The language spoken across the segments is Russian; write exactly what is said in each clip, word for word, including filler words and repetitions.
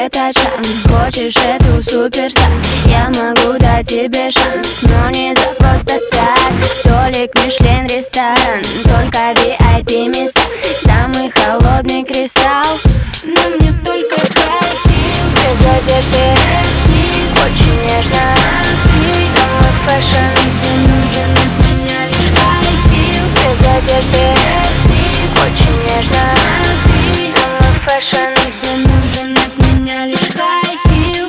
этот шанс. Хочешь эту суперстар, я могу дать тебе шанс. Но не за просто так. Столик Мишлен ресторан, только ви ай пи места, самый холодный кристалл. Но мне только high heels. Без одежды, очень нежно. Домой фэшн, тебе нужен от меня лишь high heels. Без одежды, очень нежно. Домой фэшн, тебе нужен от меня лишь high heels.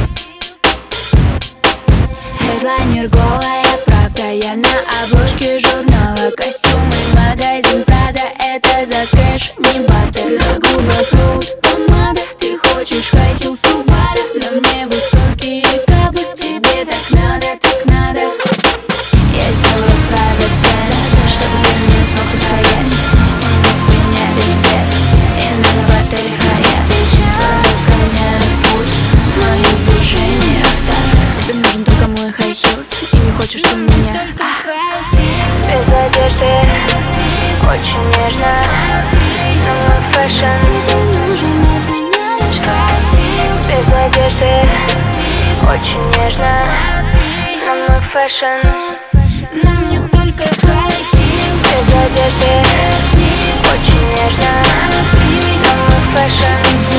Хедлайнер голая правда, я на обложке журнала. Костюмы, магазин Прада, это за кэш, не бартер. На губах рут помада, ты хочешь high heels Subaru, но мне высокие каблы, тебе так надо, так надо. Я сделаю private dance, чтобы ты не смог устоять. С ними с меня без без, и на новаторе хая. Сейчас разгоняю пульс, мои движения так. Тебе нужен только мой high heels, или хочешь у меня? Без одежды, очень нежно. Домой фэшн, тебе нужен от меня лишь high heels. Без одежды, очень нежно. Домой фэшн, но мне только high heels. Без одежды, очень нежно. Домой фэшн.